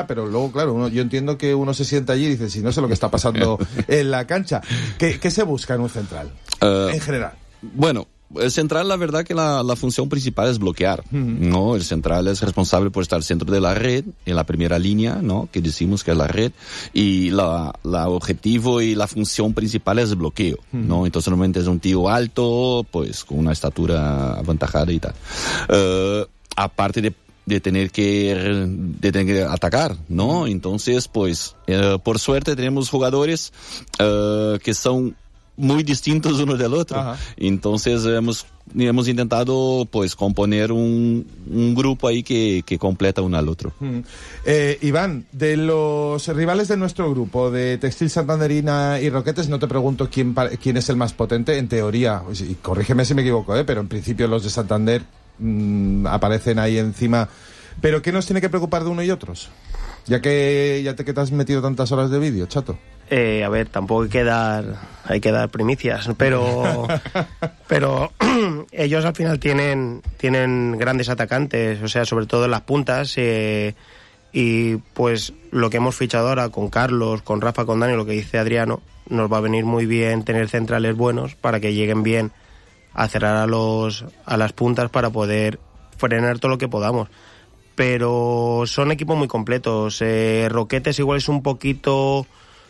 está, pero luego, claro, yo entiendo que uno se sienta allí y dice, si no sé lo que está pasando en la cancha. ¿Qué se busca en un central, en general? Bueno, el central, la verdad que la función principal es bloquear, ¿no? El central es responsable por estar al centro de la red, en la primera línea, ¿no? Que decimos que es la red, y la objetivo y la función principal es el bloqueo, ¿no? Entonces normalmente es un tío alto, pues con una estatura aventajada y tal. Aparte de tener que atacar, ¿no? Entonces, pues, por suerte tenemos jugadores que son muy distintos uno del otro. Ajá. Entonces hemos intentado pues componer un grupo ahí que completa uno al otro. Iván, de los rivales de nuestro grupo, de Textil Santanderina y Roquetes, no te pregunto quién es el más potente, en teoría, y corrígeme si me equivoco, pero en principio los de Santander aparecen ahí encima. ¿Pero qué nos tiene que preocupar de uno y otros? Ya que te has metido tantas horas de vídeo, chato. A ver, tampoco hay que dar primicias, pero ellos al final tienen grandes atacantes, o sea, sobre todo en las puntas, y pues lo que hemos fichado ahora con Carlos, con Rafa, con Dani, lo que dice Adriano, nos va a venir muy bien tener centrales buenos para que lleguen bien a cerrar a las puntas para poder frenar todo lo que podamos. Pero son equipos muy completos. Roquetes igual es un poquito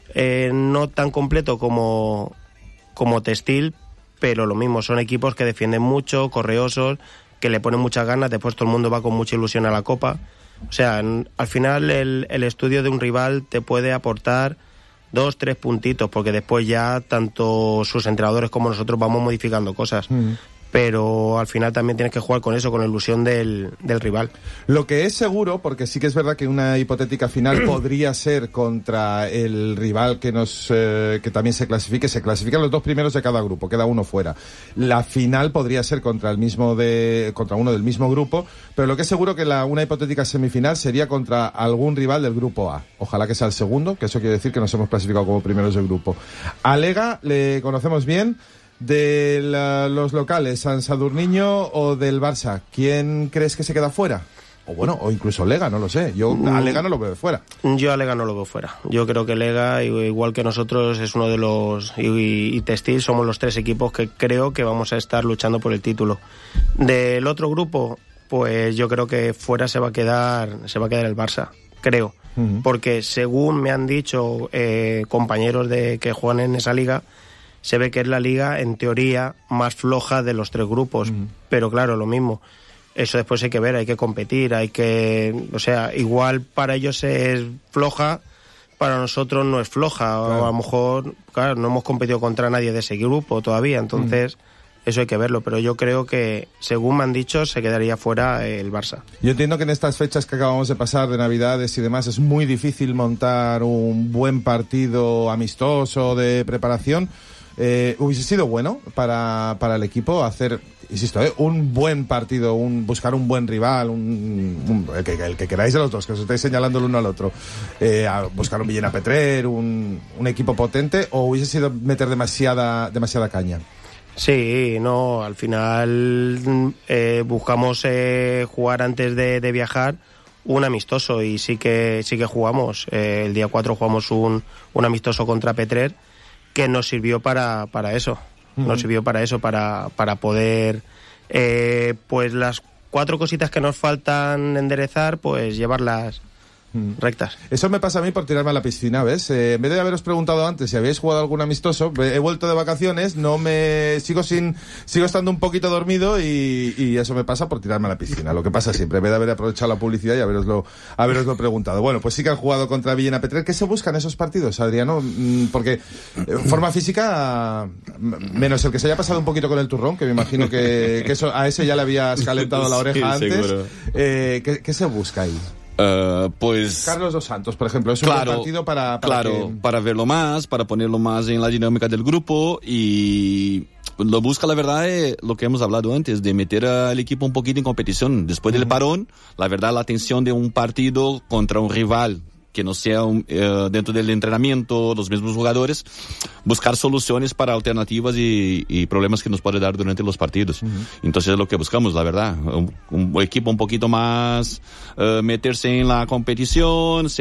no tan completo como Textil, pero lo mismo, son equipos que defienden mucho, correosos, que le ponen muchas ganas, después todo el mundo va con mucha ilusión a la Copa. O sea, al final el estudio de un rival te puede aportar 2-3 puntitos, porque después ya tanto sus entrenadores como nosotros vamos modificando cosas. Pero al final también tienes que jugar con eso, con la ilusión del rival. Lo que es seguro, porque sí que es verdad que una hipotética final podría ser contra el rival que también se clasifican los dos primeros de cada grupo, queda uno fuera. La final podría ser contra uno del mismo grupo, pero lo que es seguro que una hipotética semifinal sería contra algún rival del grupo A. Ojalá que sea el segundo, que eso quiere decir que nos hemos clasificado como primeros del grupo. A Lega le conocemos bien. De los locales, San Sadurniño o del Barça, ¿quién crees que se queda fuera? O incluso Lega, no lo sé. Yo a Lega no lo veo fuera. Yo a Lega no lo veo fuera. Yo creo que Lega, igual que nosotros, es uno de los... Y Textil, somos los 3 equipos que creo que vamos a estar luchando por el título. Del otro grupo, pues yo creo que fuera se va a quedar el Barça, creo. Porque según me han dicho compañeros que juegan en esa liga, se ve que es la liga, en teoría, más floja de los 3 grupos. Pero claro, lo mismo. Eso después hay que ver, hay que competir, o sea, igual para ellos es floja, para nosotros no es floja. Claro. O a lo mejor, claro, no hemos competido contra nadie de ese grupo todavía, entonces eso hay que verlo. Pero yo creo que, según me han dicho, se quedaría fuera el Barça. Yo entiendo que en estas fechas que acabamos de pasar, de Navidades y demás, es muy difícil montar un buen partido amistoso de preparación. Hubiese sido bueno para el equipo hacer, insisto, un buen partido, buscar un buen rival, el que queráis de los dos, que os estáis señalando el uno al otro, buscar un Villena Petrer, un equipo potente, o hubiese sido meter demasiada caña. Sí, no, al final buscamos jugar antes de viajar un amistoso, y sí que jugamos. El día 4 jugamos un amistoso contra Petrer, que nos sirvió para eso. Nos sirvió para eso, para poder pues las 4 cositas que nos faltan enderezar, pues llevarlas rectas. Eso me pasa a mí por tirarme a la piscina, ¿ves? En vez de haberos preguntado antes si habéis jugado algún amistoso, he vuelto de vacaciones, sigo estando un poquito dormido, y eso me pasa por tirarme a la piscina. Lo que pasa siempre, en vez de haber aprovechado la publicidad y haberoslo preguntado. Bueno, pues sí que han jugado contra Villena Petrer. ¿Qué se buscan esos partidos, Adriano? Porque forma física, menos el que se haya pasado un poquito con el turrón, que me imagino que eso, a ese ya le habías calentado la oreja antes. ¿Qué se busca ahí? Pues Carlos Dos Santos, por ejemplo, es un buen partido para verlo más, para ponerlo más en la dinámica del grupo, y lo busca, la verdad, lo que hemos hablado antes, de meter al equipo un poquito en competición. Después del parón, la verdad, la tensión de un partido contra un rival que no sea dentro del entrenamiento, los mismos jugadores, buscar soluciones para alternativas y problemas que nos puede dar durante los partidos. Entonces es lo que buscamos, la verdad, un equipo un poquito más, meterse en la competición,